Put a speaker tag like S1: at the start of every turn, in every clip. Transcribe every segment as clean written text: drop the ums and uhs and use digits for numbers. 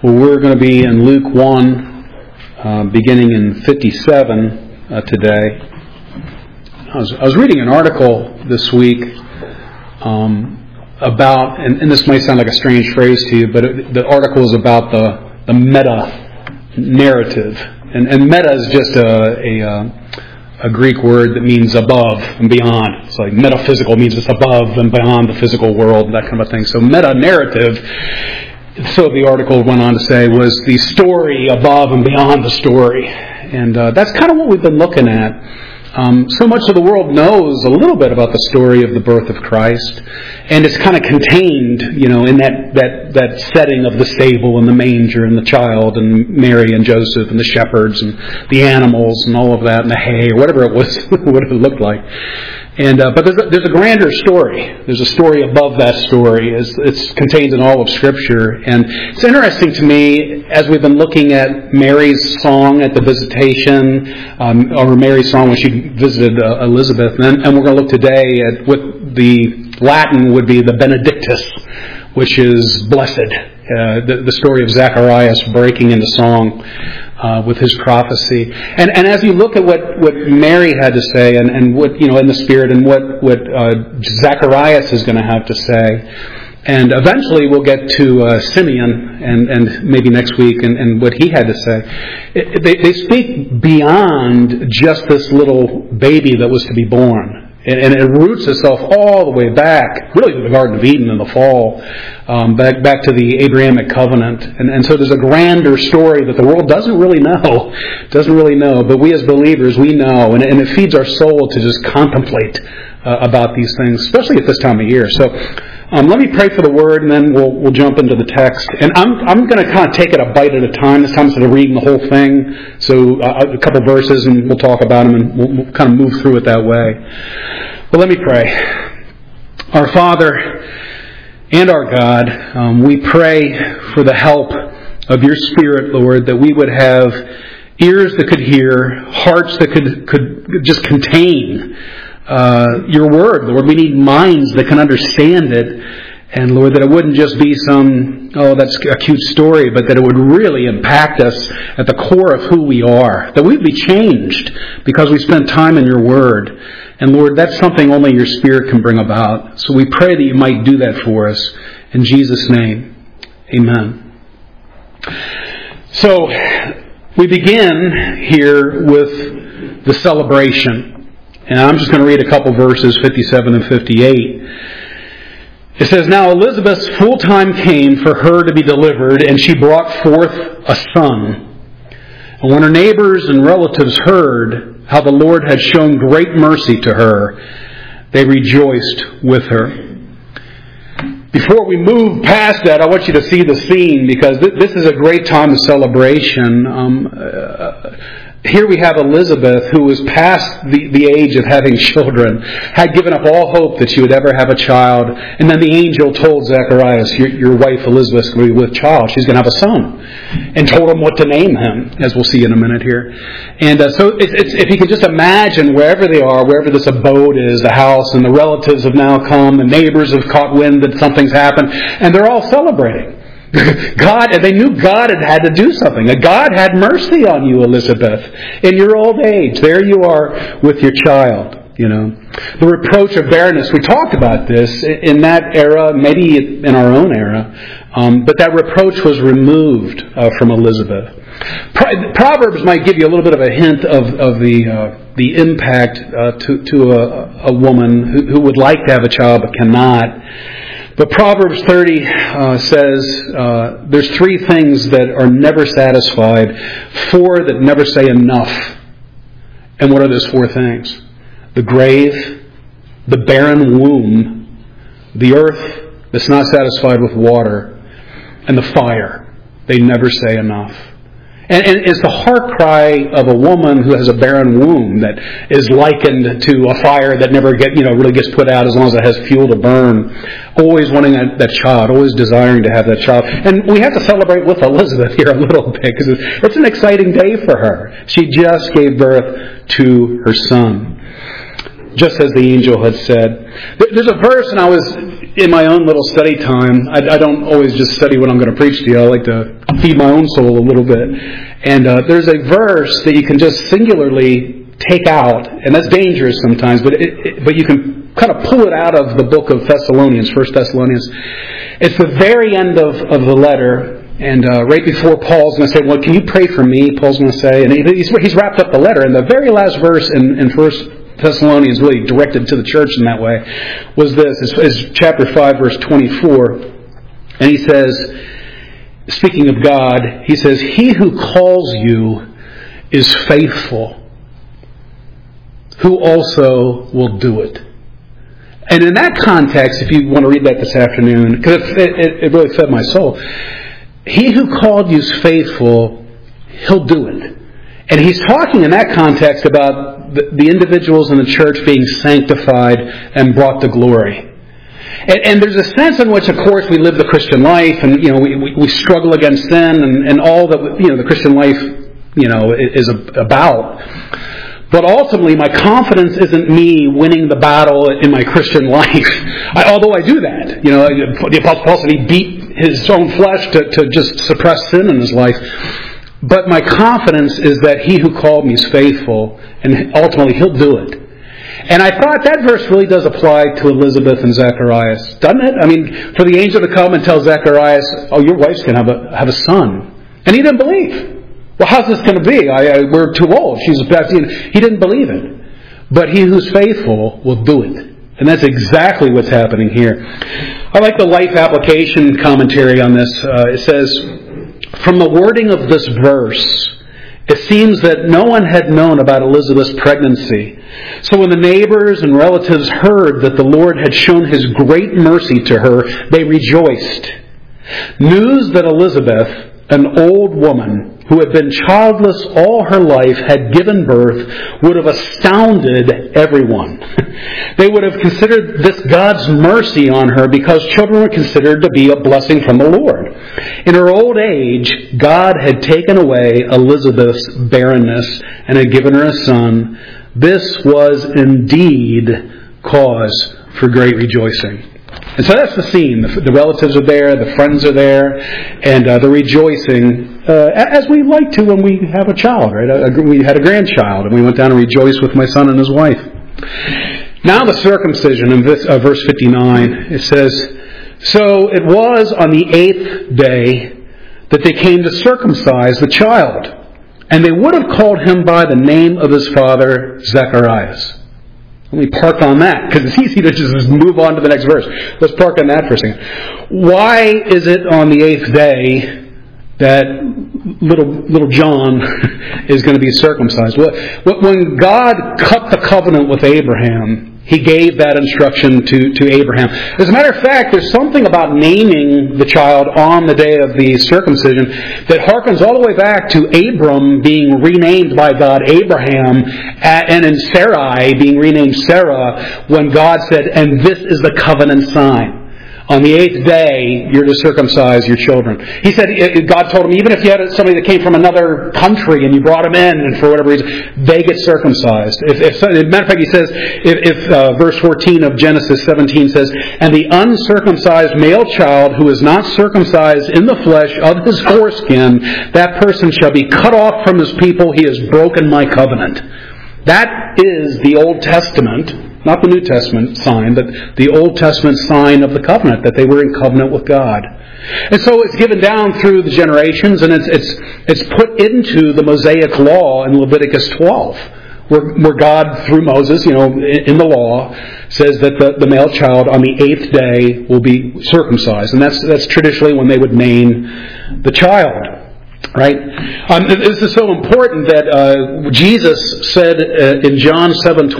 S1: Well, we're going to be in Luke 1, beginning in 57 today. I was reading an article this week about, and this might sound like a strange phrase to you, but the article is about the meta-narrative. And meta is just a Greek word that means above and beyond. It's like metaphysical means it's above and beyond the physical world, that kind of thing. So meta-narrative, so the article went on to say, was the story above and beyond the story. And that's kind of what we've been looking at. So much of the world knows a little bit about the story of the birth of Christ, and it's kind of contained, in that setting of the stable and the manger and the child and Mary and Joseph and the shepherds and the animals and all of that and the hay or whatever it was, what it looked like. And but there's a grander story. There's a story above that story. It's contained in all of Scripture. And it's interesting to me, as we've been looking at Mary's song at the visitation, or Mary's song when she visited Elizabeth, and we're going to look today at what the Latin would be the Benedictus, which is blessed. The story of Zacharias breaking into song with his prophecy. And as you look at what Mary had to say and what, in the Spirit, and what Zacharias is going to have to say, and eventually we'll get to Simeon and maybe next week and what he had to say, they speak beyond just this little baby that was to be born. And it roots itself all the way back, really to the Garden of Eden in the fall, back to the Abrahamic covenant. And so there's a grander story that the world doesn't really know. But we as believers, we know. And it feeds our soul to just contemplate about these things, especially at this time of year. So let me pray for the Word, and then we'll jump into the text. And I'm going to kind of take it a bite at a time this time instead of reading the whole thing. So a couple verses, and we'll talk about them, and we'll kind of move through it that way. But let me pray. Our Father and our God, we pray for the help of your Spirit, Lord, that we would have ears that could hear, hearts that could just contain your word, Lord. We need minds that can understand it. And Lord, that it wouldn't just be that's a cute story, but that it would really impact us at the core of who we are. That we'd be changed because we spent time in your word. And Lord, that's something only your Spirit can bring about. So we pray that you might do that for us. In Jesus' name, amen. So we begin here with the celebration. And I'm just going to read a couple verses, 57 and 58. It says, "Now Elizabeth's full time came for her to be delivered, and she brought forth a son. And when her neighbors and relatives heard how the Lord had shown great mercy to her, they rejoiced with her." Before we move past that, I want you to see the scene, because this is a great time of celebration. Here we have Elizabeth, who was past the age of having children, had given up all hope that she would ever have a child. And then the angel told Zacharias, your wife Elizabeth is going to be with child. She's going to have a son. And told him what to name him, as we'll see in a minute here. And so if you can just imagine wherever they are, wherever this abode is, the house, and the relatives have now come, the neighbors have caught wind that something's happened, and they're all celebrating. God, and they knew God had to do something. That God had mercy on you, Elizabeth, in your old age. There you are with your child. The reproach of barrenness. We talked about this in that era, maybe in our own era, but that reproach was removed from Elizabeth. Proverbs might give you a little bit of a hint of the impact to a woman who would like to have a child but cannot. But Proverbs 30 says there's three things that are never satisfied, four that never say enough. And what are those four things? The grave, the barren womb, the earth that's not satisfied with water, and the fire. They never say enough. And it's the heart cry of a woman who has a barren womb that is likened to a fire that never really gets put out as long as it has fuel to burn. Always wanting that child, always desiring to have that child. And we have to celebrate with Elizabeth here a little bit, because it's an exciting day for her. She just gave birth to her son, just as the angel had said. There's a verse, and I was in my own little study time, I don't always just study what I'm going to preach to you. I like to feed my own soul a little bit. And there's a verse that you can just singularly take out, and that's dangerous sometimes, but you can kind of pull it out of the book of Thessalonians, 1 Thessalonians. It's the very end of the letter, and right before Paul's going to say, well, can you pray for me? Paul's going to say, and he's wrapped up the letter, and the very last verse in 1 Thessalonians, really directed to the church in that way, was this. It's chapter 5, verse 24. And he says, speaking of God, he says, "He who calls you is faithful, who also will do it." And in that context, if you want to read that this afternoon, because it really fed my soul, he who called you is faithful, he'll do it. And he's talking in that context about the individuals in the church being sanctified and brought to glory. And there's a sense in which, of course, we live the Christian life, and we struggle against sin and all that the Christian life is about. But ultimately, my confidence isn't me winning the battle in my Christian life. Although I do that. The Apostle Paul said he beat his own flesh to just suppress sin in his life. But my confidence is that he who called me is faithful, and ultimately he'll do it. And I thought that verse really does apply to Elizabeth and Zacharias, doesn't it? I mean, for the angel to come and tell Zacharias, "Oh, your wife's going to have a son," and he didn't believe. Well, how's this going to be? We're too old. She's about to. He didn't believe it. But he who's faithful will do it. And that's exactly what's happening here. I like the Life Application commentary on this. It says, from the wording of this verse, it seems that no one had known about Elizabeth's pregnancy. So when the neighbors and relatives heard that the Lord had shown His great mercy to her, they rejoiced. News that Elizabeth, an old woman who had been childless all her life, had given birth, would have astounded everyone. They would have considered this God's mercy on her, because children were considered to be a blessing from the Lord. In her old age, God had taken away Elizabeth's barrenness and had given her a son. This was indeed cause for great rejoicing. And so that's the scene. The relatives are there, the friends are there, and they're rejoicing, as we like to when we have a child, right? We had a grandchild, and we went down and rejoiced with my son and his wife. Now the circumcision, in verse 59, it says, "So it was on the 8th day that they came to circumcise the child, and they would have called him by the name of his father, Zacharias." Let me park on that, because it's easy to just move on to the next verse. Let's park on that for a second. Why is it on the 8th day that little John is going to be circumcised? Well, when God cut the covenant with Abraham, He gave that instruction to Abraham. As a matter of fact, there's something about naming the child on the day of the circumcision that harkens all the way back to Abram being renamed by God Abraham, and in Sarai being renamed Sarah, when God said, "And this is the covenant sign. On the 8th day, you're to circumcise your children." He said, God told him, even if you had somebody that came from another country and you brought them in, and for whatever reason, they get circumcised. As a matter of fact, he says, if verse 14 of Genesis 17 says, "And the uncircumcised male child who is not circumcised in the flesh of his foreskin, that person shall be cut off from his people. He has broken my covenant." That is the Old Testament. Not the New Testament sign, but the Old Testament sign of the covenant, that they were in covenant with God. And so it's given down through the generations, and it's put into the Mosaic law in Leviticus 12, where God, through Moses, in the law, says that the male child on the 8th day will be circumcised. And that's traditionally when they would name the child. Right? This is so important that Jesus said in John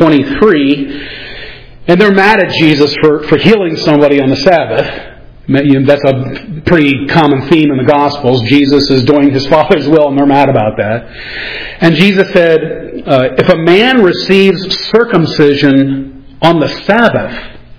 S1: 7:23, and they're mad at Jesus for healing somebody on the Sabbath. That's a pretty common theme in the Gospels. Jesus is doing His Father's will, and they're mad about that. And Jesus said, if a man receives circumcision on the Sabbath,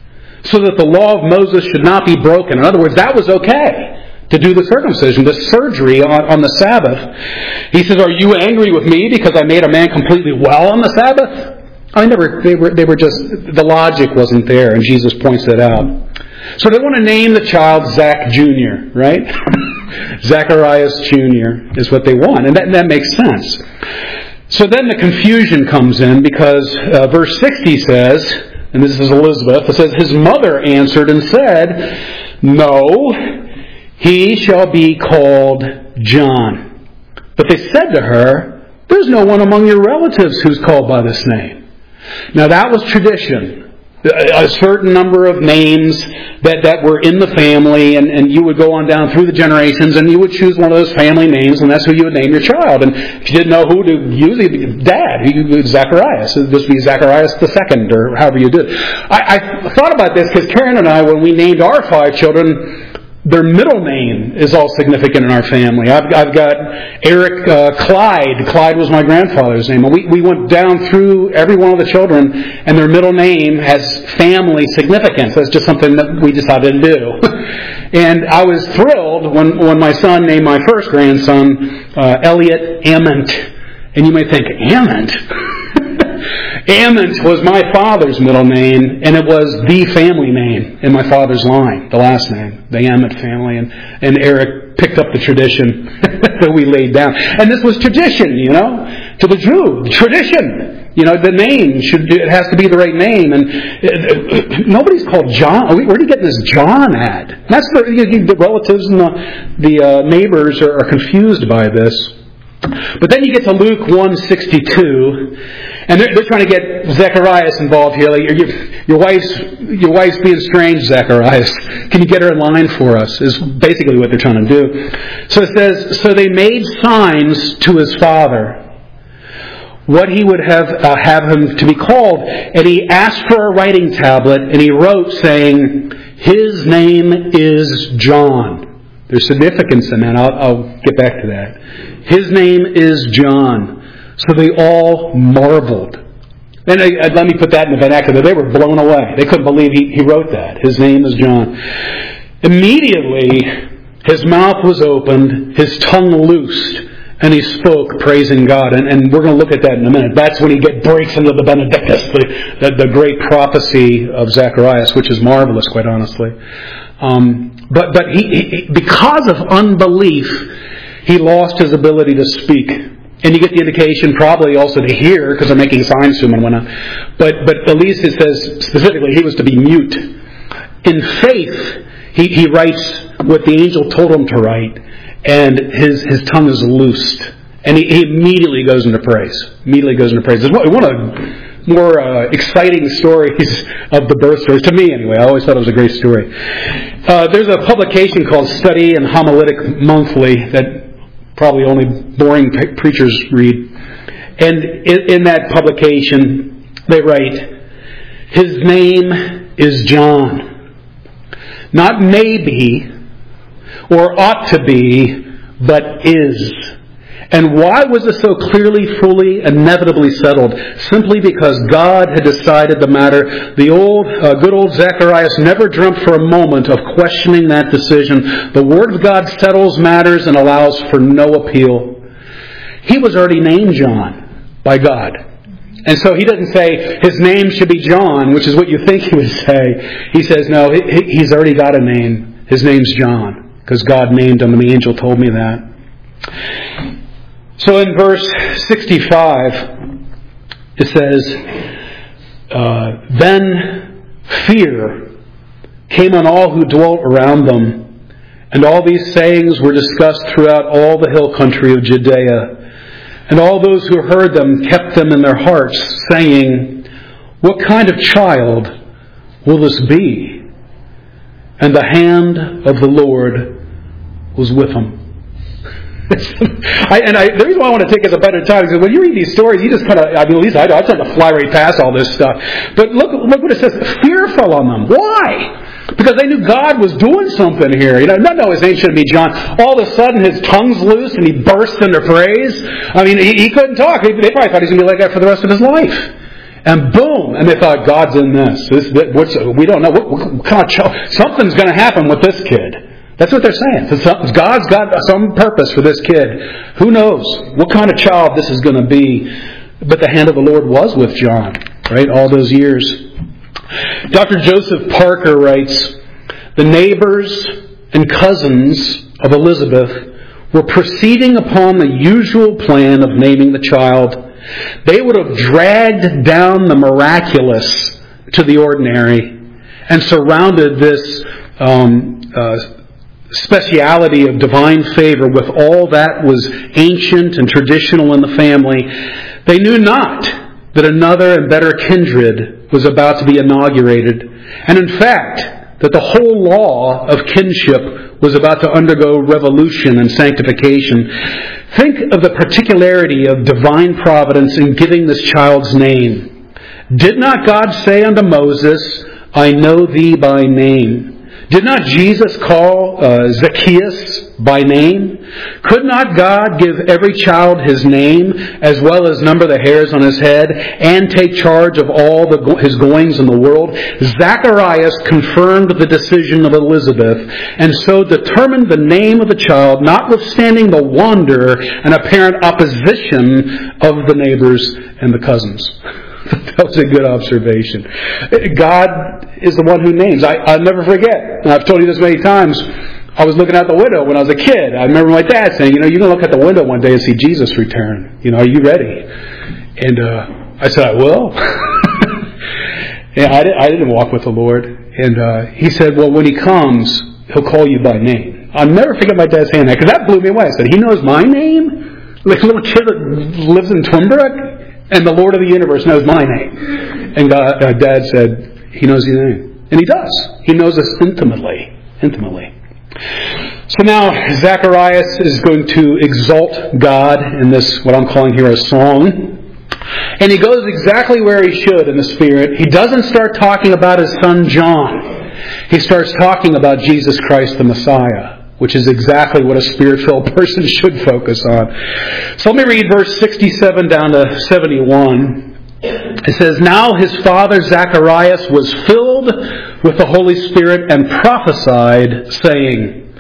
S1: so that the law of Moses should not be broken. In other words, that was okay. To do the circumcision, the surgery on the Sabbath. He says, "Are you angry with me because I made a man completely well on the Sabbath?" They were just, the logic wasn't there, and Jesus points that out. So they want to name the child Zach Jr., right? Zacharias Jr. is what they want, and that makes sense. So then the confusion comes in because verse 60 says, and this is Elizabeth, it says, his mother answered and said, no, he shall be called John. But they said to her, there's no one among your relatives who's called by this name. Now that was tradition. A certain number of names that were in the family, and you would go on down through the generations, and you would choose one of those family names, and that's who you would name your child. And if you didn't know who to use, it'd be Dad, Zacharias. This would be Zacharias the second, or however you did it. I thought about this because Karen and I, when we named our 5 children, their middle name is all significant in our family. I've got Eric Clyde. Clyde was my grandfather's name. And we went down through every one of the children, and their middle name has family significance. That's just something that we decided to do. And I was thrilled when my son named my first grandson Elliot Ament. And you may think, Ament? Ament was my father's middle name, and it was the family name in my father's line, the last name, the Ament family, and Eric picked up the tradition that we laid down. And this was tradition, to the Jew, tradition. The name it has to be the right name, and nobody's called John. Where are you getting this John at? That's the relatives and the neighbors are confused by this. But then you get to Luke 1:62, and they're trying to get Zacharias involved here. Like, your wife's being strange, Zacharias. Can you get her in line for us? Is basically what they're trying to do. So it says, so they made signs to his father, what he would have him to be called, and he asked for a writing tablet, and he wrote, saying, his name is John. There's significance in that. I'll get back to that. His name is John. So they all marveled. And let me put that in the vernacular. They were blown away. They couldn't believe he wrote that. His name is John. Immediately, his mouth was opened, his tongue loosed, and he spoke, praising God. And we're going to look at that in a minute. That's when he breaks into the Benedictus, the great prophecy of Zacharias, which is marvelous, quite honestly. But he because of unbelief, he lost his ability to speak. And you get the indication probably also to hear, because they're making signs to him and whatnot. But at least it says specifically he was to be mute. In faith, he writes what the angel told him to write, and his tongue is loosed. And he immediately goes into praise. It's one of the more exciting stories of the birth stories, to me anyway. I always thought it was a great story. There's a publication called Study and Homiletic Monthly that probably only boring preachers read. And in that publication, they write, his name is John. Not maybe, or ought to be, but is. And why was it so clearly, fully, inevitably settled? Simply because God had decided the matter. The good old Zacharias never dreamt for a moment of questioning that decision. The Word of God settles matters and allows for no appeal. He was already named John by God. And so he doesn't say his name should be John, which is what you think he would say. He says, no, he's already got a name. His name's John, because God named him and the angel told me that. So in verse 65, it says, then fear came on all who dwelt around them, and all these sayings were discussed throughout all the hill country of Judea. And all those who heard them kept them in their hearts, saying, what kind of child will this be? And the hand of the Lord was with him. The reason why I want to take us a better time is when you read these stories, you just kind of, at least I tend to fly right past all this stuff. But look what it says. Fear fell on them. Why? Because they knew God was doing something here. No, his name shouldn't be John. All of a sudden, his tongue's loose and he bursts into praise. I mean, he couldn't talk. They probably thought he's going to be like that for the rest of his life. And boom! And they thought, God's in this. We don't know. What kind of something's going to happen with this kid. That's what they're saying. God's got some purpose for this kid. Who knows what kind of child this is going to be? But the hand of the Lord was with John, right? All those years. Dr. Joseph Parker writes, the neighbors and cousins of Elizabeth were proceeding upon the usual plan of naming the child, they would have dragged down the miraculous to the ordinary and surrounded this speciality of divine favor with all that was ancient and traditional in the family. They knew not that another and better kindred was about to be inaugurated, and in fact, that the whole law of kinship was about to undergo revolution and sanctification. Think of the particularity of divine providence in giving this child's name. Did not God say unto Moses, I know thee by name? Did not Jesus call Zacchaeus by name? Could not God give every child his name, as well as number the hairs on his head, and take charge of all his goings in the world? Zacharias confirmed the decision of Elizabeth, and so determined the name of the child, notwithstanding the wonder and apparent opposition of the neighbors and the cousins. That was a good observation. God is the one who names. I'll never forget. And I've told you this many times. I was looking out the window when I was a kid. I remember my dad saying, you're going to look out the window one day and see Jesus return. Are you ready? And I said, I will. Yeah, I didn't walk with the Lord. And he said, well, when he comes, he'll call you by name. I'll never forget my dad saying that, because that blew me away. I said, he knows my name? Like a little kid that lives in Twinbrook? And the Lord of the universe knows my name. And Dad said, he knows your name. And he does. He knows us intimately. Intimately. So now Zacharias is going to exalt God in this, what I'm calling here a song. And he goes exactly where he should in the Spirit. He doesn't start talking about his son John. He starts talking about Jesus Christ the Messiah, which is exactly what a Spirit-filled person should focus on. So let me read verse 67 down to 71. It says, Now his father Zacharias was filled with the Holy Spirit and prophesied, saying,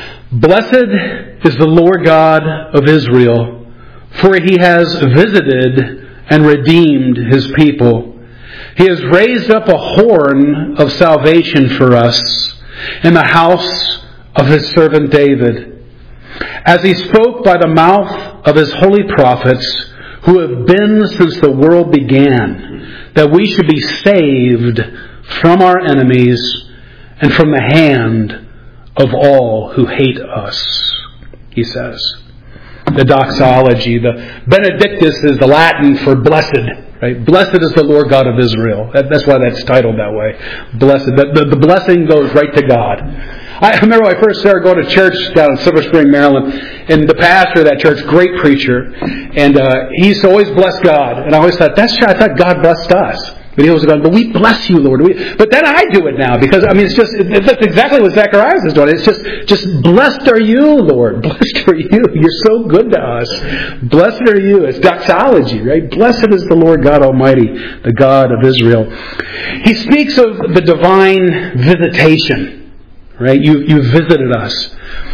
S1: Blessed is the Lord God of Israel, for he has visited and redeemed his people. He has raised up a horn of salvation for us in the house of his servant David, as he spoke by the mouth of his holy prophets, who have been since the world began, that we should be saved from our enemies and from the hand of all who hate us, he says. The doxology, the Benedictus is the Latin for blessed. Right? Blessed is the Lord God of Israel. That's why that's titled that way. Blessed. The blessing goes right to God. I remember when I first started going to church down in Silver Spring, Maryland, and the pastor of that church, great preacher, and he used to always bless God. And I always thought, that's true. I thought God blessed us. But he was going, but we bless you, Lord. But then I do it now, because, that's exactly what Zacharias is doing. It's just blessed are you, Lord. Blessed are you. You're so good to us. Blessed are you. It's doxology, right? Blessed is the Lord God Almighty, the God of Israel. He speaks of the divine visitation, right? You visited us.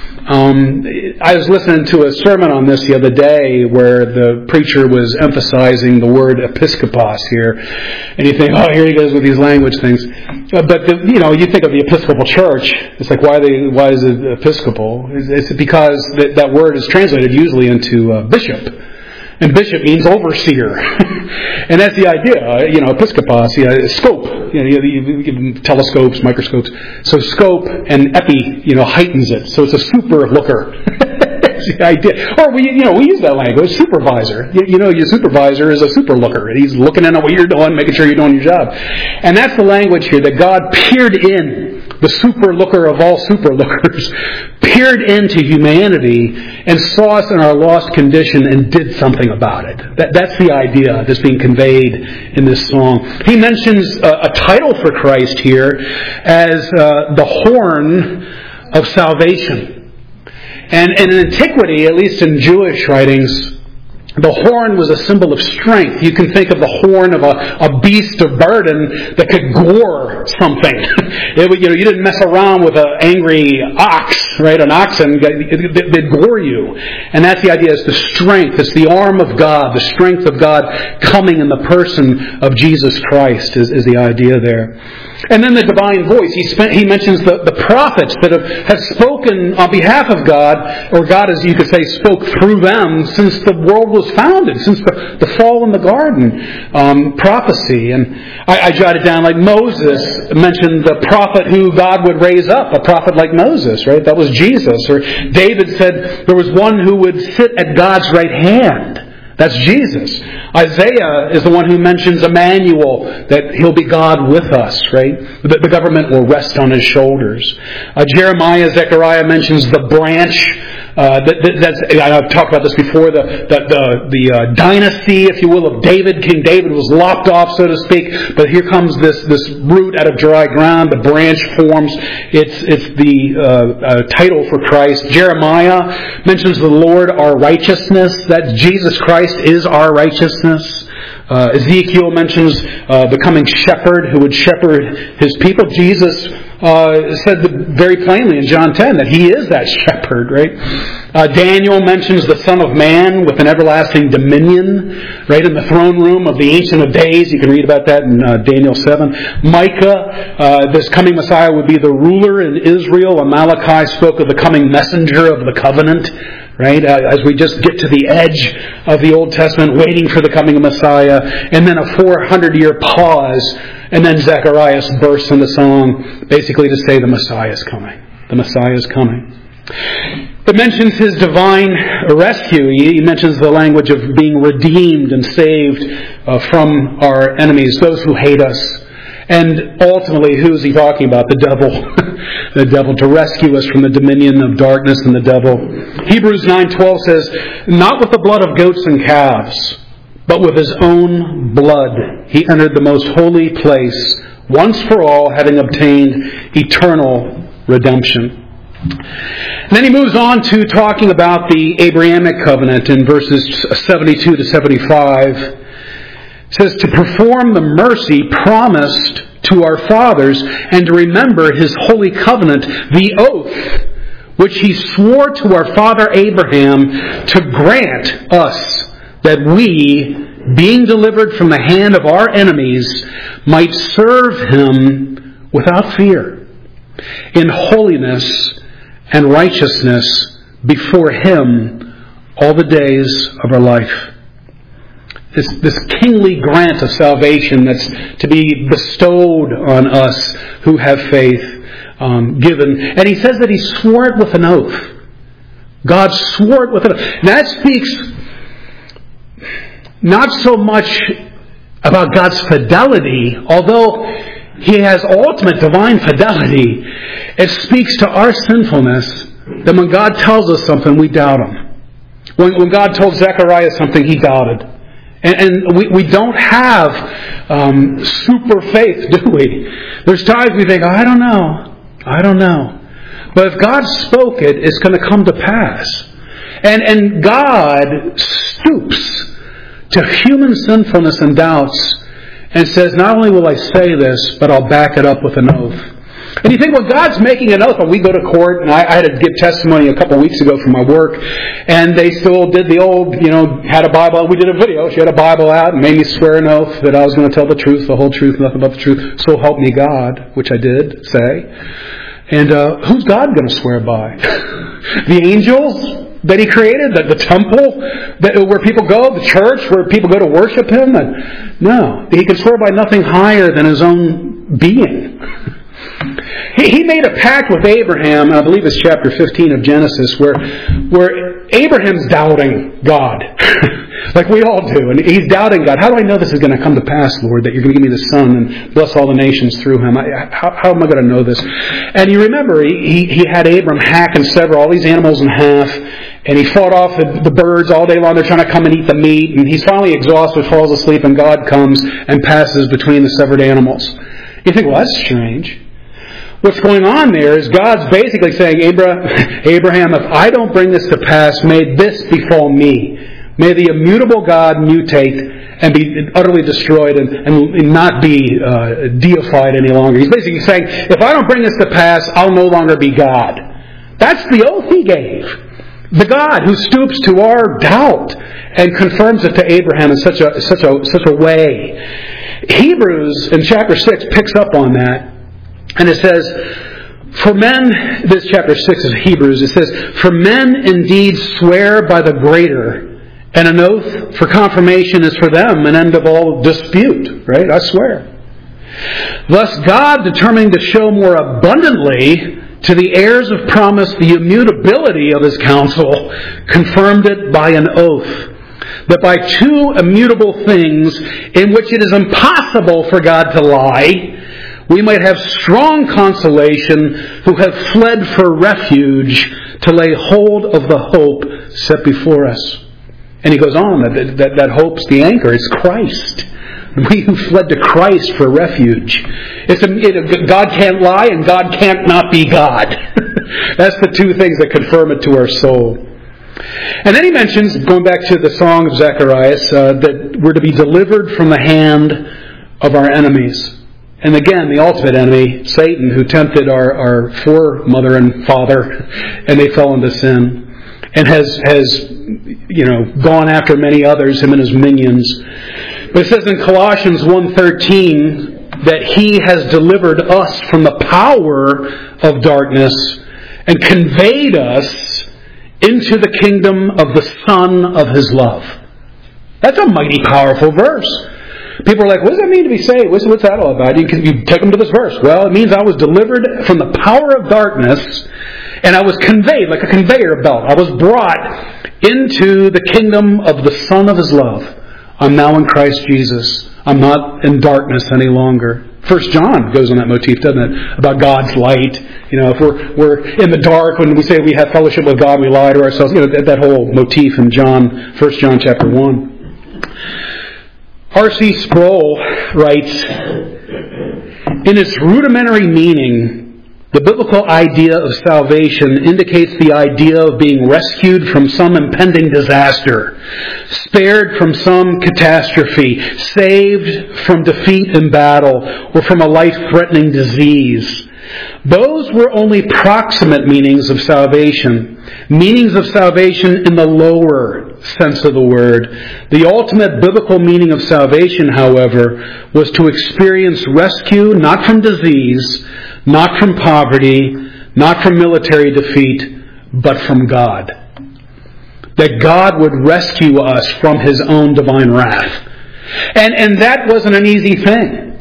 S1: I was listening to a sermon on this the other day where the preacher was emphasizing the word episkopos here. And you think, oh, here he goes with these language things. But, you think of the Episcopal Church. It's like, why is it Episcopal? It's because that word is translated usually into bishop. And bishop means overseer. And that's the idea, episkopos, scope. You give telescopes, microscopes. So scope and epi, heightens it. So it's a super looker. That's the idea. Or we use that language, supervisor. Your supervisor is a super looker. He's looking in on what you're doing, making sure you're doing your job. And that's the language here, that God peered in, the super looker of all super lookers, peered into humanity and saw us in our lost condition and did something about it. That's the idea that's being conveyed in this song. He mentions a title for Christ here as the horn of salvation. And in antiquity, at least in Jewish writings, The horn was a symbol of strength. You can think of the horn of a beast of burden that could gore something. You didn't mess around with an angry ox, right? An oxen, they'd gore you. And that's the idea, is the strength. It's the arm of God, the strength of God coming in the person of Jesus Christ is the idea there. And then the divine voice. He mentions the prophets that have spoken on behalf of God, or God, as you could say, spoke through them since the world was founded, since the fall in the garden. Prophecy. And I jotted down, like Moses mentioned the prophet who God would raise up, a prophet like Moses, right? That was Jesus. Or David said there was one who would sit at God's right hand. That's Jesus. Isaiah is the one who mentions Emmanuel, that He'll be God with us, right? The government will rest on His shoulders. Jeremiah, Zechariah mentions the branch. I've talked about this before. The dynasty, if you will, of David. King David was lopped off, so to speak. But here comes this root out of dry ground. The branch forms. It's the title for Christ. Jeremiah mentions the Lord, our righteousness. That Jesus Christ is our righteousness. Ezekiel mentions the coming shepherd who would shepherd His people. Jesus said very plainly in John 10 that He is that shepherd, right? Daniel mentions the Son of Man with an everlasting dominion, right, in the throne room of the Ancient of Days. You can read about that in Daniel 7. Micah, this coming Messiah would be the ruler in Israel. And Malachi spoke of the coming messenger of the covenant, right? As we just get to the edge of the Old Testament, waiting for the coming of Messiah, and then a 400-year pause, and then Zacharias bursts into song, basically to say the Messiah is coming. The Messiah is coming. It mentions His divine rescue. He mentions the language of being redeemed and saved from our enemies, those who hate us. And ultimately, who is He talking about? The devil. The devil, to rescue us from the dominion of darkness and the devil. Hebrews 9:12 says, not with the blood of goats and calves, but with His own blood He entered the most holy place, once for all, having obtained eternal redemption. And then he moves on to talking about the Abrahamic covenant in verses 72 to 75. It says, to perform the mercy promised to our fathers and to remember His holy covenant, the oath which He swore to our father Abraham to grant us that we, being delivered from the hand of our enemies, might serve Him without fear, in holiness and righteousness before Him all the days of our life. This kingly grant of salvation that's to be bestowed on us who have faith, given. And he says that He swore it with an oath. God swore it with an oath. And that speaks not so much about God's fidelity, although He has ultimate divine fidelity. It speaks to our sinfulness that when God tells us something, we doubt Him. When God told Zechariah something, he doubted. And we don't have super faith, do we? There's times we think, I don't know. But if God spoke it, it's going to come to pass. And God stoops to human sinfulness and doubts and says, not only will I say this, but I'll back it up with an oath. And you think, well, God's making an oath. When we go to court, and I had to give testimony a couple of weeks ago from my work, and they still did the old, had a Bible. We did a video. She had a Bible out and made me swear an oath that I was going to tell the truth, the whole truth, nothing but the truth. So help me God, which I did say. And who's God going to swear by? The angels that He created? The temple where people go? The church where people go to worship Him? No. He can swear by nothing higher than His own being. He made a pact with Abraham, and I believe it's chapter 15 of Genesis, where Abraham's doubting God. Like we all do. And he's doubting God. How do I know this is going to come to pass, Lord, that you're going to give me the son and bless all the nations through him? How am I going to know this? And you remember, he had Abram hack and sever all these animals in half, and he fought off the birds all day long. They're trying to come and eat the meat, and he's finally exhausted, falls asleep, and God comes and passes between the severed animals. You think, well, that's strange. What's going on there is God's basically saying, Abraham, if I don't bring this to pass, may this befall me. May the immutable God mutate and be utterly destroyed and not be deified any longer. He's basically saying, if I don't bring this to pass, I'll no longer be God. That's the oath he gave. The God who stoops to our doubt and confirms it to Abraham in such a way. Hebrews in chapter 6 picks up on that, and it says, for men, this chapter 6 is Hebrews, it says, for men indeed swear by the greater, and an oath for confirmation is for them an end of all dispute. Right? I swear. Thus God, determining to show more abundantly to the heirs of promise the immutability of his counsel, confirmed it by an oath, that by two immutable things in which it is impossible for God to lie, we might have strong consolation who have fled for refuge to lay hold of the hope set before us. And he goes on, that hope's the anchor. It's Christ. We who fled to Christ for refuge. God can't lie and God can't not be God. That's the two things that confirm it to our soul. And then he mentions, going back to the song of Zacharias, that we're to be delivered from the hand of our enemies. And again, the ultimate enemy, Satan, who tempted our foremother and father, and they fell into sin. And has gone after many others, him and his minions. But it says in Colossians 1:13 that he has delivered us from the power of darkness and conveyed us into the kingdom of the Son of his love. That's a mighty powerful verse. People are like, what does that mean to be saved? What's that all about? You take them to this verse. Well, it means I was delivered from the power of darkness, and I was conveyed like a conveyor belt. I was brought into the kingdom of the Son of his love. I'm now in Christ Jesus. I'm not in darkness any longer. 1 John goes on that motif, doesn't it? About God's light. If we're in the dark, when we say we have fellowship with God, we lie to ourselves. That whole motif in 1 John chapter 1. R.C. Sproul writes, in its rudimentary meaning, the biblical idea of salvation indicates the idea of being rescued from some impending disaster, spared from some catastrophe, saved from defeat in battle, or from a life-threatening disease. Those were only proximate meanings of salvation in the lower sense of the word. The ultimate biblical meaning of salvation, however, was to experience rescue not from disease, not from poverty, not from military defeat, but from God. That God would rescue us from his own divine wrath. And that wasn't an easy thing.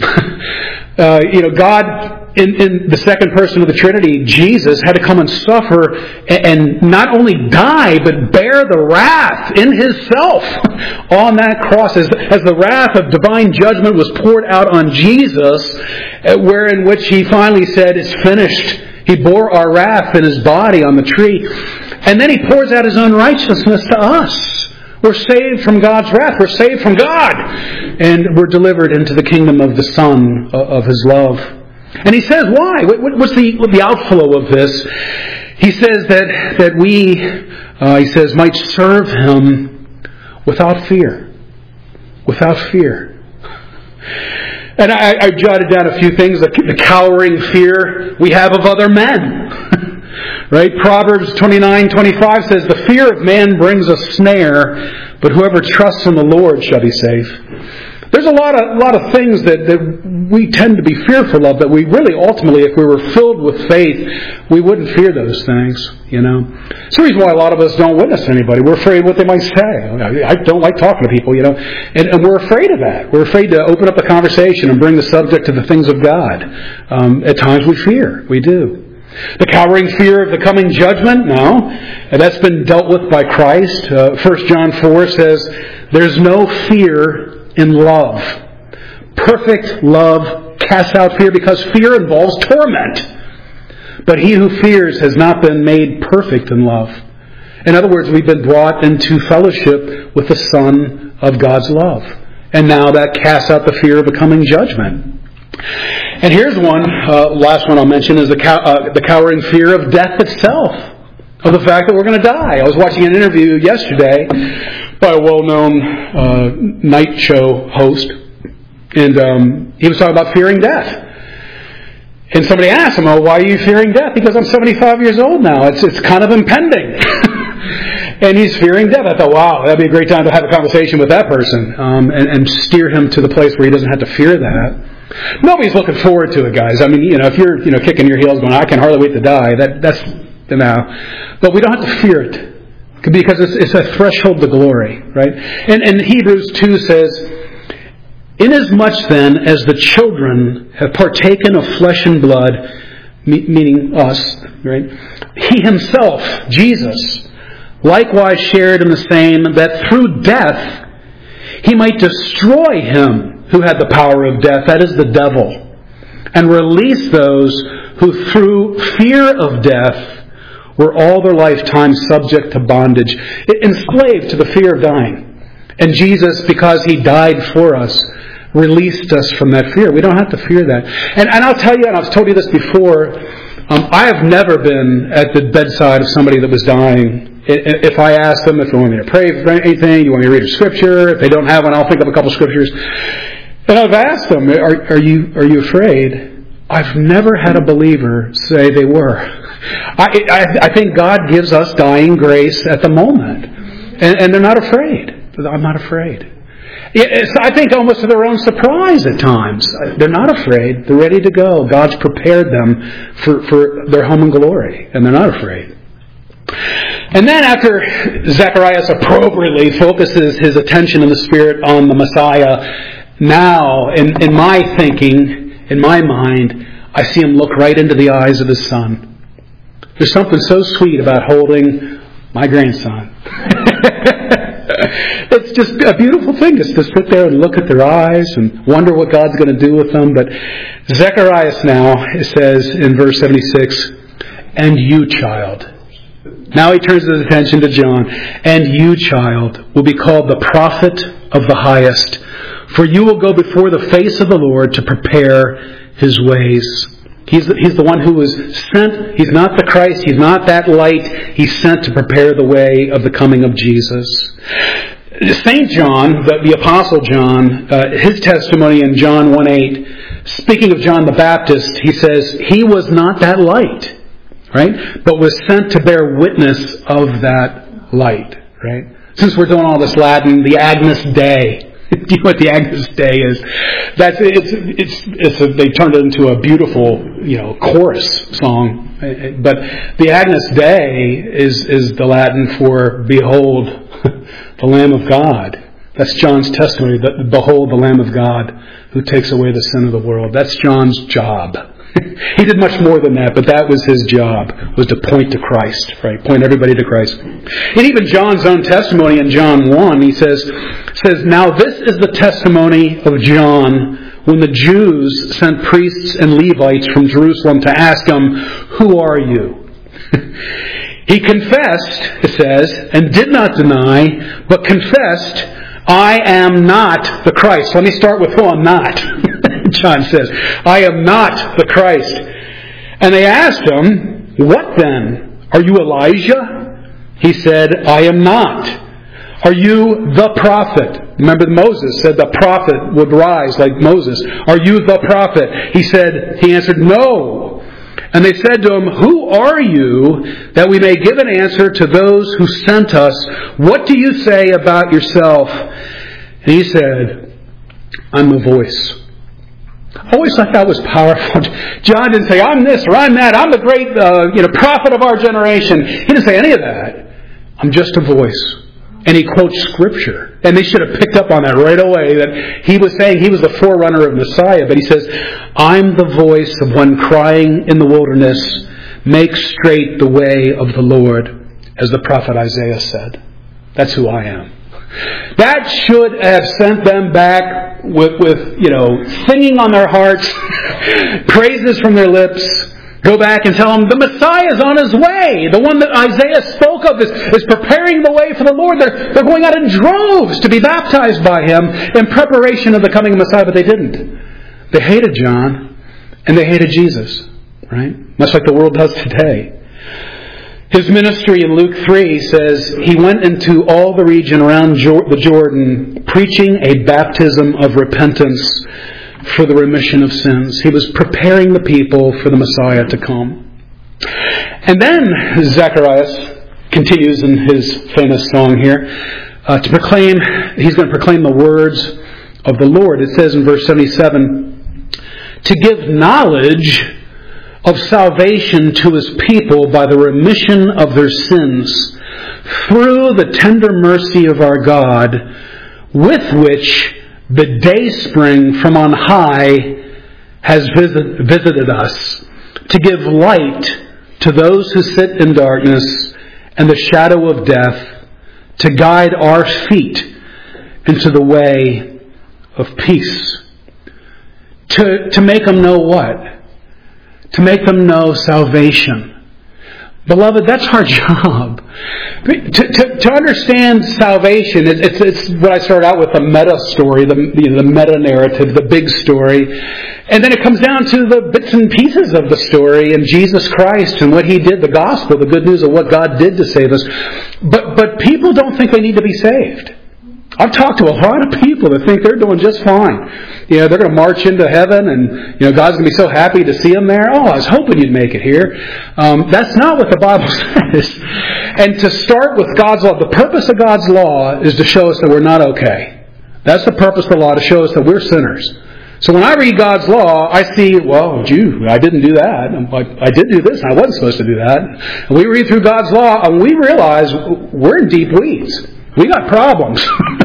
S1: God, in the second person of the Trinity, Jesus, had to come and suffer and not only die, but bear the wrath in himself on that cross. As the wrath of divine judgment was poured out on Jesus, wherein which he finally said, it's finished. He bore our wrath in his body on the tree. And then he pours out his own righteousness to us. We're saved from God's wrath. We're saved from God. And we're delivered into the kingdom of the Son of his love. And he says, why? What's the outflow of this? He says that we, might serve him without fear. Without fear. And I jotted down a few things. The cowering fear we have of other men. Right? Proverbs 29:25 says, the fear of man brings a snare, but whoever trusts in the Lord shall be safe. There's a lot of things that we tend to be fearful of that we really ultimately, if we were filled with faith, we wouldn't fear those things, It's the reason why a lot of us don't witness to anybody. We're afraid of what they might say. I don't like talking to people, and we're afraid of that. We're afraid to open up the conversation and bring the subject to the things of God. At times we fear. We do. The cowering fear of the coming judgment? No. And that's been dealt with by Christ. 1 John 4 says, there's no fear in love. Perfect love casts out fear because fear involves torment. But he who fears has not been made perfect in love. In other words, we've been brought into fellowship with the Son of God's love. And now that casts out the fear of the coming judgment. And here's one, last one I'll mention, is the cowering fear of death itself. of the fact that we're going to die. I was watching an interview yesterday by a well-known night show host, and he was talking about fearing death. And somebody asked him, "Oh, why are you fearing death?" Because I'm 75 years old now. It's kind of impending. And he's fearing death. I thought, wow, that'd be a great time to have a conversation with that person and steer him to the place where he doesn't have to fear that. Nobody's looking forward to it, guys. I mean, if you're kicking your heels going, I can hardly wait to die, that's but we don't have to fear it because it's a threshold to glory, right? And Hebrews 2 says, "Inasmuch then as the children have partaken of flesh and blood," meaning us, right? "He himself, Jesus, likewise shared in the same, that through death he might destroy him who had the power of death," that is the devil, "and release those who through fear of death were all their lifetime subject to bondage," enslaved to the fear of dying. And Jesus, because he died for us, released us from that fear. We don't have to fear that. And I'll tell you, and I've told you this before, I have never been at the bedside of somebody that was dying. If I ask them if they want me to pray for anything, you want me to read a scripture, if they don't have one, I'll think of a couple scriptures. And I've asked them, are you afraid? I've never had a believer say they were. I think God gives us dying grace at the moment. And they're not afraid. I'm not afraid. I think almost to their own surprise at times. They're not afraid. They're ready to go. God's prepared them for their home in glory. And they're not afraid. And then after Zacharias appropriately focuses his attention in the Spirit on the Messiah, now, in my thinking, in my mind, I see him look right into the eyes of his son. There's something so sweet about holding my grandson. It's just a beautiful thing just to sit there and look at their eyes and wonder what God's going to do with them. But Zacharias now, it says in verse 76, "And you, child." Now he turns his attention to John. "And you, child, will be called the prophet of the highest, for you will go before the face of the Lord to prepare his ways." He's the one who was sent. He's not the Christ. He's not that light. He's sent to prepare the way of the coming of Jesus. St. John, the Apostle John, his testimony in John 1:8, speaking of John the Baptist, he says, "He was not that light," right? "But was sent to bear witness of that light," right? Since we're doing all this Latin, the Agnus Dei. Do you know what the Agnus Dei is? They turned it into a beautiful, chorus song. But the Agnus Dei is the Latin for "Behold, the Lamb of God." That's John's testimony. That "Behold, the Lamb of God, who takes away the sin of the world." That's John's job. He did much more than that, but that was his job, was to point to Christ, right? Point everybody to Christ. And even John's own testimony in John 1, he says, "Now this is the testimony of John when the Jews sent priests and Levites from Jerusalem to ask him, 'Who are you?' He confessed," it says, "and did not deny, but confessed, 'I am not the Christ.'" Let me start with who I'm not. John says, "I am not the Christ." And they asked him, "What then? Are you Elijah?" He said, "I am not." "Are you the prophet?" Remember Moses said the prophet would rise like Moses. "Are you the prophet?" He answered, "No." And they said to him, "Who are you, that we may give an answer to those who sent us? What do you say about yourself?" And he said, "I'm the voice." I always thought that was powerful. John didn't say, "I'm this or I'm that. I'm the great prophet of our generation." He didn't say any of that. "I'm just a voice." And he quotes Scripture. And they should have picked up on that right away, that he was saying he was the forerunner of Messiah. But he says, "I'm the voice of one crying in the wilderness, make straight the way of the Lord," as the prophet Isaiah said. That's who I am. That should have sent them back with singing on their hearts, praises from their lips. Go back and tell them the Messiah is on his way. The one that Isaiah spoke of is preparing the way for the Lord. They're going out in droves to be baptized by him in preparation of the coming Messiah, but they didn't. They hated John and they hated Jesus, right? Much like the world does today. His ministry in Luke 3 says, He went into all the region around the Jordan, preaching a baptism of repentance for the remission of sins. He was preparing the people for the Messiah to come. And then Zacharias continues in his famous song here to proclaim, he's going to proclaim the words of the Lord. It says in verse 77, to give knowledge of salvation to His people by the remission of their sins, through the tender mercy of our God, with which the dayspring from on high has visited us, to give light to those who sit in darkness and the shadow of death, to guide our feet into the way of peace. To make them know what? To make them know salvation. Beloved, that's our job. To understand salvation, it's what I started out with, the meta story, the meta narrative, the big story. And then it comes down to the bits and pieces of the story and Jesus Christ and what He did, the gospel, the good news of what God did to save us. But people don't think they need to be saved. I've talked to a lot of people that think they're doing just fine. They're going to march into heaven and, God's going to be so happy to see them there. Oh, I was hoping you'd make it here. That's not what the Bible says. And to start with God's law, the purpose of God's law is to show us that we're not okay. That's the purpose of the law, to show us that we're sinners. So when I read God's law, I see, I didn't do that. I did do this, and I wasn't supposed to do that. And we read through God's law, and we realize we're in deep weeds. We got problems.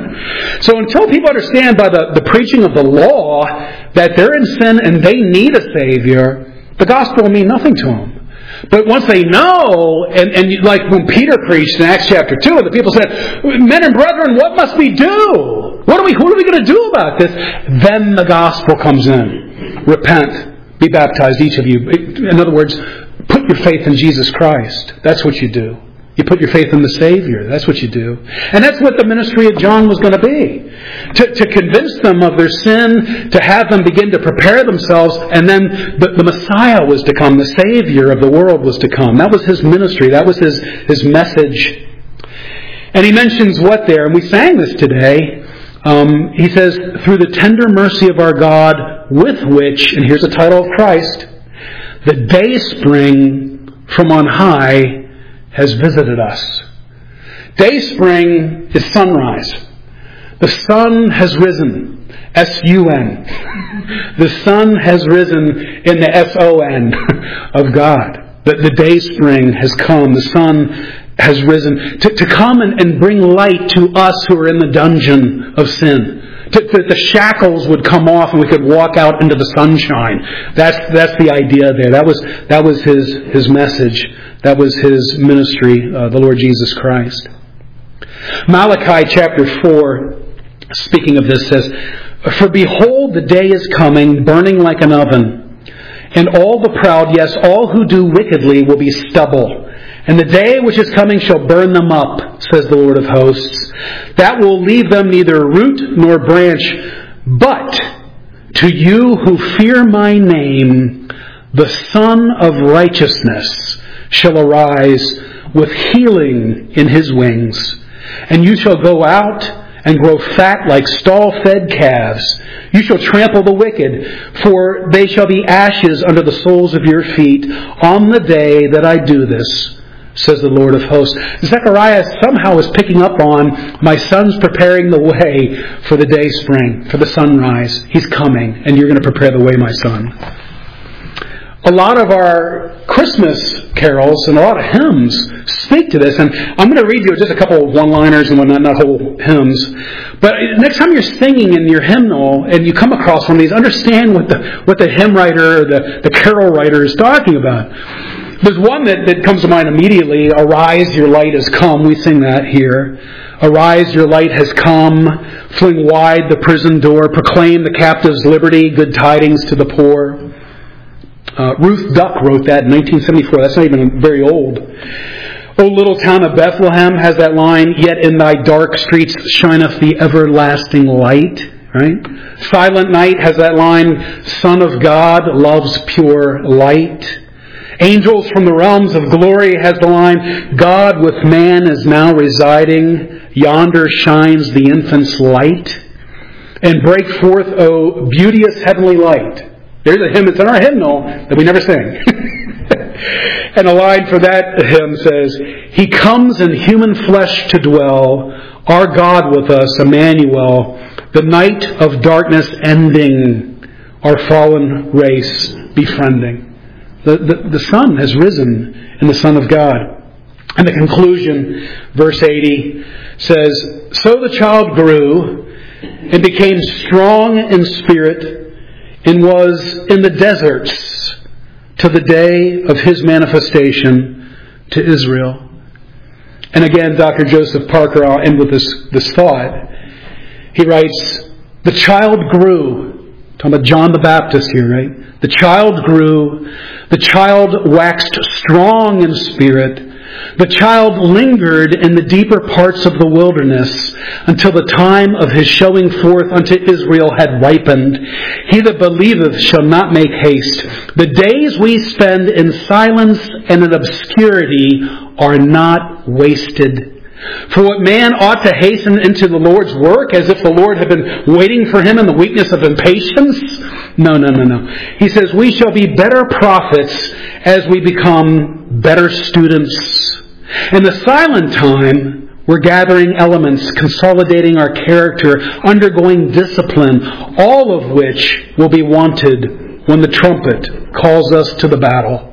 S1: So until people understand by the preaching of the law that they're in sin and they need a Savior, the gospel will mean nothing to them. But once they know, and like when Peter preached in Acts chapter 2, and the people said, men and brethren, what must we do? What are we going to do about this? Then the gospel comes in. Repent. Be baptized, each of you. In other words, put your faith in Jesus Christ. That's what you do. You put your faith in the Savior. That's what you do. And that's what the ministry of John was going to be. To convince them of their sin, to have them begin to prepare themselves, and then the Messiah was to come. The Savior of the world was to come. That was His ministry. That was His message. And He mentions what there? And we sang this today. He says, through the tender mercy of our God, with which, and here's the title of Christ, the dayspring from on high has visited us. Dayspring is sunrise. The sun has risen. S-U-N. The sun has risen in the S-O-N of God. The dayspring has come. The sun has risen to come and bring light to us who are in the dungeon of sin. The shackles would come off and we could walk out into the sunshine. That's the idea there. That was His message. That was His ministry, the Lord Jesus Christ. Malachi chapter 4, speaking of this, says, for behold, the day is coming, burning like an oven, and all the proud, yes, all who do wickedly will be stubble. And the day which is coming shall burn them up, says the Lord of hosts. That will leave them neither root nor branch. But to you who fear my name, the Son of Righteousness shall arise with healing in His wings. And you shall go out and grow fat like stall-fed calves. You shall trample the wicked, for they shall be ashes under the soles of your feet on the day that I do this, says the Lord of hosts. Zechariah somehow is picking up on, my son's preparing the way for the day spring, for the sunrise. He's coming, and you're going to prepare the way, my son. A lot of our Christmas carols and a lot of hymns speak to this, and I'm going to read you just a couple of one-liners and whatnot, not whole hymns. But next time you're singing in your hymnal and you come across one of these, understand what the hymn writer or the carol writer is talking about. There's one that comes to mind immediately. Arise, your light has come. We sing that here. Arise, your light has come. Fling wide the prison door. Proclaim the captive's liberty. Good tidings to the poor. Ruth Duck wrote that in 1974. That's not even very old. O little town of Bethlehem has that line, yet in thy dark streets shineth the everlasting light. Right? Silent Night has that line, Son of God loves pure light. Angels from the realms of glory has the line, God with man is now residing. Yonder shines the infant's light. And break forth, O beauteous heavenly light. There's a hymn, it's in our hymnal that we never sing. And a line for that hymn says, He comes in human flesh to dwell, our God with us, Emmanuel, the night of darkness ending, our fallen race befriending. The Son has risen in the Son of God. And the conclusion, verse 80, says, So the child grew and became strong in spirit and was in the deserts to the day of His manifestation to Israel. And again, Dr. Joseph Parker, I'll end with this thought. He writes, the child grew. Talking about John the Baptist here, right? The child grew. The child waxed strong in spirit. The child lingered in the deeper parts of the wilderness until the time of His showing forth unto Israel had ripened. He that believeth shall not make haste. The days we spend in silence and in obscurity are not wasted. For what man ought to hasten into the Lord's work as if the Lord had been waiting for him in the weakness of impatience? No. He says, we shall be better prophets as we become better students. In the silent time, we're gathering elements, consolidating our character, undergoing discipline, all of which will be wanted when the trumpet calls us to the battle.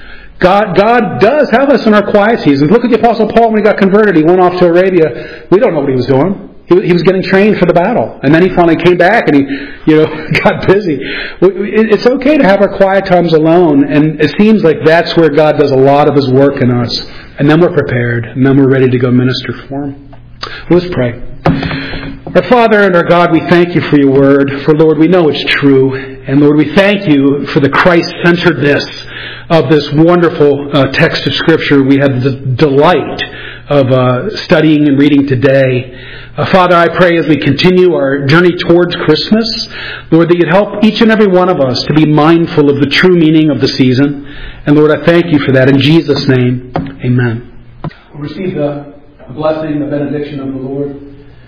S1: God does have us in our quiet seasons. Look at the Apostle Paul when he got converted. He went off to Arabia. We don't know what he was doing. He was getting trained for the battle. And then he finally came back and he got busy. It's okay to have our quiet times alone. And it seems like that's where God does a lot of His work in us. And then we're prepared. And then we're ready to go minister for Him. Let's pray. Our Father and our God, we thank You for Your Word. For Lord, we know it's true. And Lord, we thank You for the Christ-centeredness of this wonderful text of Scripture. We have the delight of studying and reading today. Father, I pray as we continue our journey towards Christmas, Lord, that You'd help each and every one of us to be mindful of the true meaning of the season. And Lord, I thank You for that. In Jesus' name, amen. We'll receive the blessing, the benediction of the Lord.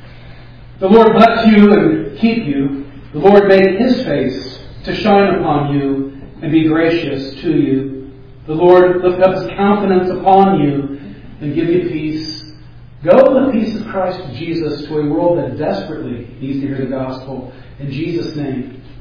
S1: The Lord bless you and keep you. The Lord make His face to shine upon you and be gracious to you. The Lord lift up His countenance upon you and give you peace. Go in the peace of Christ Jesus to a world that desperately needs to hear the gospel. In Jesus' name.